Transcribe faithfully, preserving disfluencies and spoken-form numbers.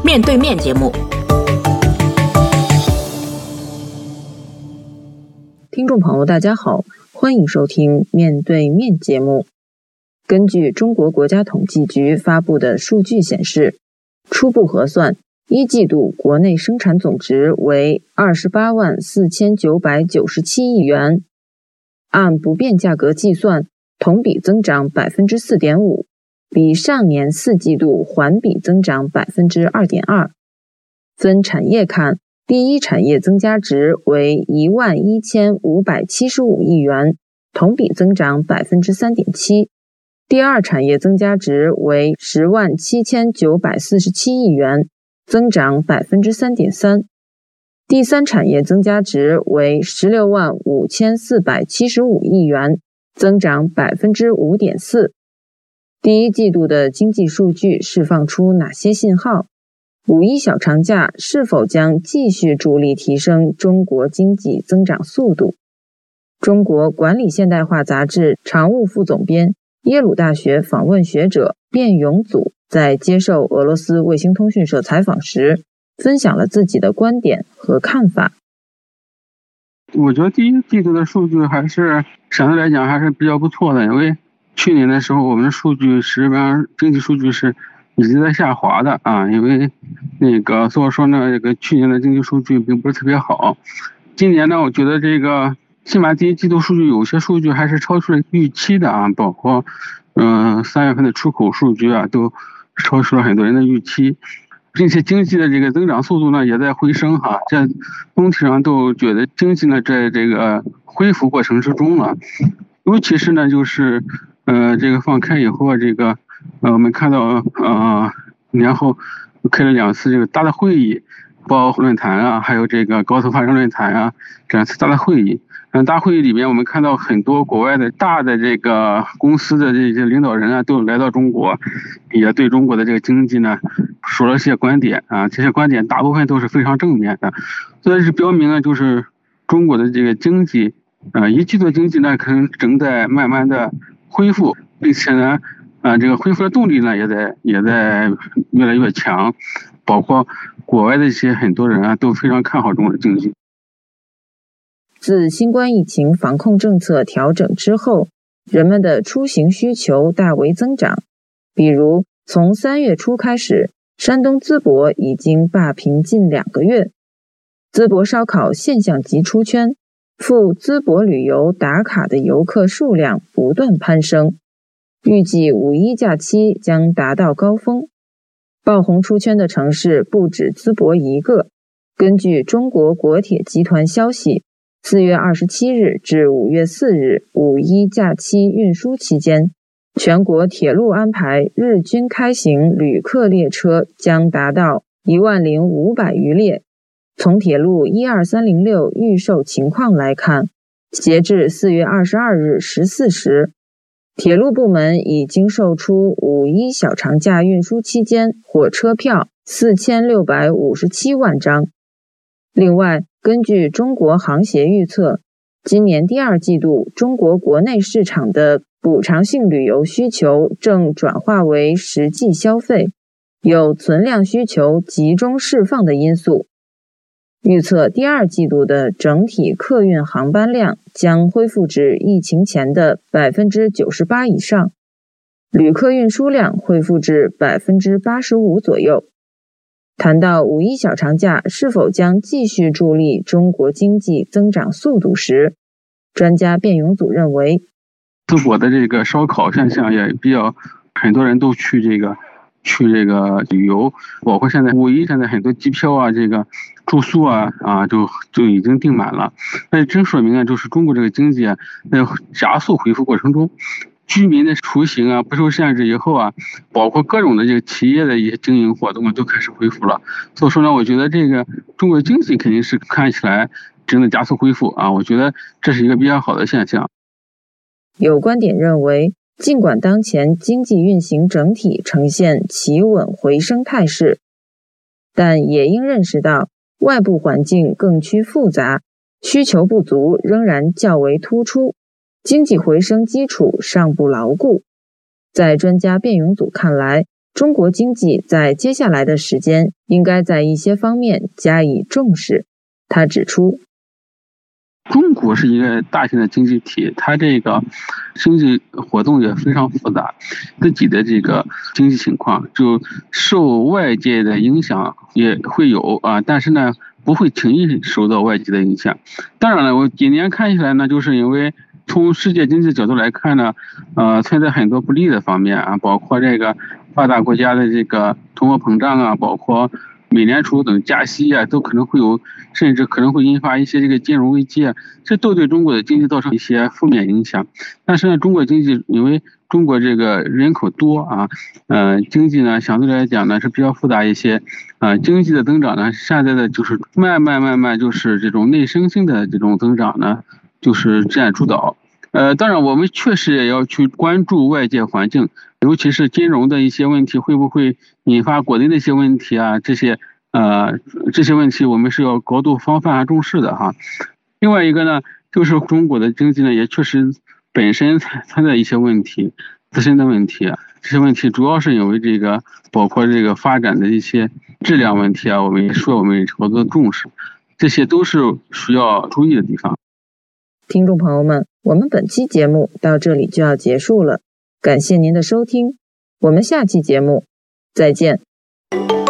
面对面节目。 听众朋友大家好，欢迎收听面对面节目。根据中国国家统计局发布的数据显示，初步核算一季度国内生产总值为二十八万四千九百九十七亿元，按不变价格计算，同比增长 百分之四点五， 比上年四季度环比增长 百分之二点二。 分产业看，第一产业增加值为一万一千五百七十五亿元，同比增长 百分之三点七。 第二产业增加值为十万七千九百四十七亿元，增长 百分之三点三。 第三产业增加值为十六万五千四百七十五亿元，增长 百分之五点四。 第一季度的经济数据释放出哪些信号？五一小长假是否将继续助力提升中国经济增长速度？中国管理现代化杂志常务副总编、耶鲁大学访问学者卞永祖在接受俄罗斯卫星通讯社采访时，分享了自己的观点和看法。 我觉得第一季度的数据还是相对来讲还是比较不错的，因为去年的时候我们的数据实际上经济数据是一直在下滑的啊，因为那个所以说呢，这个去年的经济数据并不是特别好。今年呢，我觉得这个起码第一季度数据有些数据还是超出了预期的啊，包括嗯三月份的出口数据啊，都超出了很多人的预期，并且经济的这个增长速度呢也在回升哈，这总体上都觉得经济呢在这个恢复过程之中了，尤其是呢就是呃这个放开以后这个呃我们看到呃年后开了两次这个大的会议，包括论坛啊，还有这个高层发展论坛啊，这样次大的会议。嗯，大会议里面我们看到很多国外的大的这个公司的这些领导人啊，都来到中国，也对中国的这个经济呢说了些观点啊，这些观点大部分都是非常正面的，所以是表明了就是中国的这个经济，呃，一季度经济呢可能正在慢慢的恢复，并且呢，呃，这个恢复的动力呢也在也在越来越强，包括国外的一些很多人啊都非常看好中国的经济。 自新冠疫情防控政策调整之后，人们的出行需求大为增长。比如，从三月初开始，山东淄博已经罢评近两个月。淄博烧烤现象级出圈，赴淄博旅游打卡的游客数量不断攀升，预计五一假期将达到高峰。爆红出圈的城市不止淄博一个。根据中国国铁集团消息，四月二十七日至五月四日五一假期运输期间，全国铁路安排日均开行旅客列车将达到一万零五百余列。从铁路一二三零六预售情况来看，截至四月二十二日十四时，铁路部门已经售出五一小长假运输期间火车票四千六百五十七万张。另外，根据中国航协预测，今年第二季度中国国内市场的补偿性旅游需求正转化为实际消费，有存量需求集中释放的因素。预测第二季度的整体客运航班量将恢复至疫情前的 百分之九十八 以上，旅客运输量恢复至 百分之八十五 左右。谈到五一小长假是否将继续助力中国经济增长速度时，专家卞永祖认为， 淄博的这个烧烤现象也比较，很多人都去这个去这个旅游，包括现在五一现在很多机票啊，这个住宿啊啊就就已经订满了，那真说明啊，就是中国这个经济啊在加速恢复过程中。居民的出行啊不受限制以后啊，包括各种的这个企业的一些经营活动都开始恢复了。所以说呢，我觉得这个中国经济肯定是看起来正在加速恢复啊，我觉得这是一个比较好的现象。 有观点认为，尽管当前经济运行整体呈现企稳回升态势，但也应认识到外部环境更趋复杂，需求不足仍然较为突出。经济回升基础尚不牢固。在专家卞永祖看来， 中国经济在接下来的时间应该在一些方面加以重视。他指出， 中国是一个大型的经济体，它这个经济活动也非常复杂，自己的这个经济情况就受外界的影响也会有啊，但是呢不会轻易受到外界的影响。当然了，我几年看起来呢，就是因为从世界经济角度来看呢，呃，存在很多不利的方面啊，包括这个发达国家的这个通货膨胀啊，包括美联储等加息啊，都可能会有，甚至可能会引发一些这个金融危机啊，这都对中国的经济造成一些负面影响。但是呢，中国经济因为中国这个人口多啊，呃，经济呢相对来讲呢是比较复杂一些，啊、呃，经济的增长呢现在的就是慢慢慢慢就是这种内生性的这种增长呢，就是占主导。呃，当然我们确实也要去关注外界环境，尤其是金融的一些问题会不会引发国内的一些问题啊，这些呃这些问题我们是要高度防范和重视的哈。另外一个呢，就是中国的经济呢也确实本身存在一些问题，自身的问题啊，这些问题主要是因为这个包括这个发展的一些质量问题啊，我们也说我们高度重视，这些都是需要注意的地方。 听众朋友们，我们本期节目到这里就要结束了，感谢您的收听，我们下期节目再见。